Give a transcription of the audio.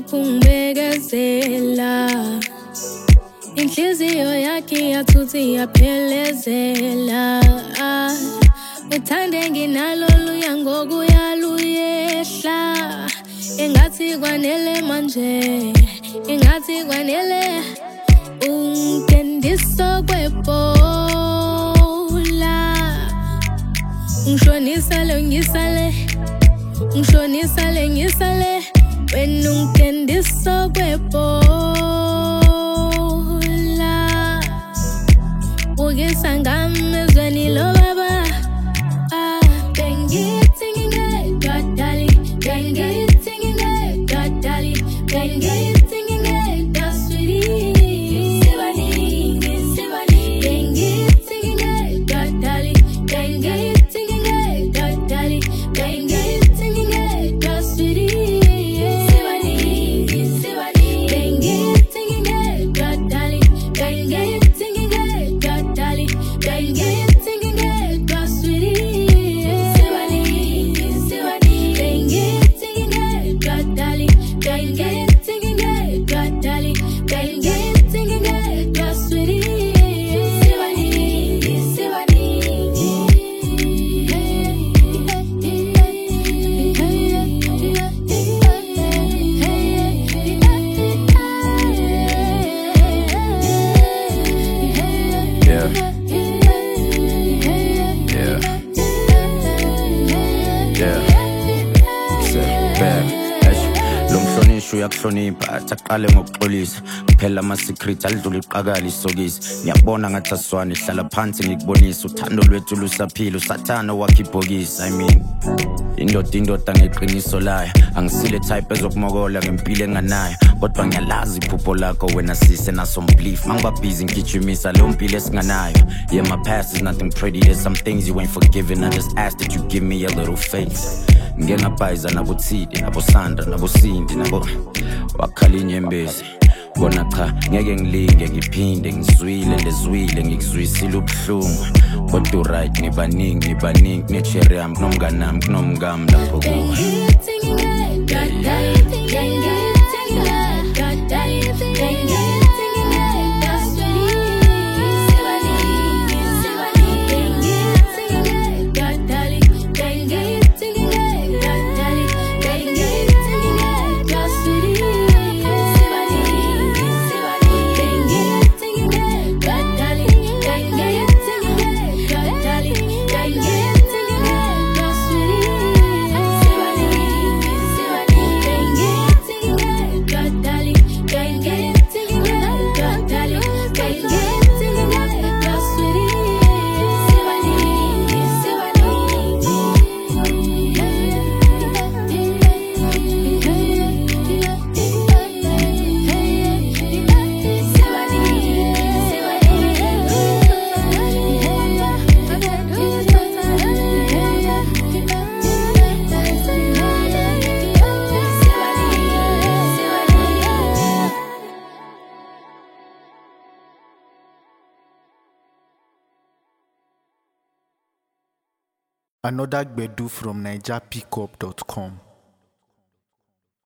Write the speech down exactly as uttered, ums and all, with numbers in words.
ulokhu ngibekezela inhliziyo yakhe yathuthi yaphelezela uthande nginalolu yangokuyaluyehla engathi kwanele manje engathi kwanele ungendiso kwepola ngishonisa ngisale ngishonisa ngisale wena ungendiso kwepola ugisanga mezweni lo baba ah bengithi ngingedwa dali bengithi ngingedwa dali bengithi ngingedwa sweetie sibani sibani bengithi ngingedwa dali bengithi ngingedwa dali bengithi ngingedwa sweetie sibani sibani bengithi ngingedwa dali bengithi ngingedwa dali bengithi ngingedwa sweetie sibani sibani bengithi ngingedwa dali bengithi ngingedwa dali bengithi ngingedwa sweetie sibani sibani Yeah. Yeah. Yeah. Sit back. Lo mhlonishwa uyakuhlonipha athaqale ngokuxolisa kuphela ama-secret alidlula iqakala isokisi ngiyabona ngathi aswane hlala phansi ngikubonisa uthando lwethu lusaphila usathana wakhe ibhokisi I mean indoda indoda ngeqiniso layo angisile type ezokumokola ngempilo enganayo kodwa ngiyalazi iphupho lakho wena sise naso mbelief mangibabhizi ngigijimisa leyo mpilo esinganayo yeah my past is nothing pretty there's some things you ain't forgiven I just ask that you give me a little faith ngengabhayiza nabothide nabosandra nabosindi nabo wakhalinye embezi bona cha ngeke ngilinge ngiphinde ngizwile ndezwile ngikuzwisile ubuhlungu kodwa right nibaningi nibaningi kunecherry yami kunomngane nami kunomngami lapho kuwe bengithi ngingedwa dali bengithi ngingedwa dali bengithi ngingedwa sweetie sibani sibani bengithi ngingedwa dali bengithi ngingedwa dali bengithi ngingedwa sweetie sibani sibani bengithi ngingedwa dali bengithi ngingedwa dali bengithi ngingedwa sweetie sibani sibani bengithi ngingedwa dali bengithi ngingedwa dali bengithi ngingedwa sweetie sibani Another Gbedu from niger pickup dot com.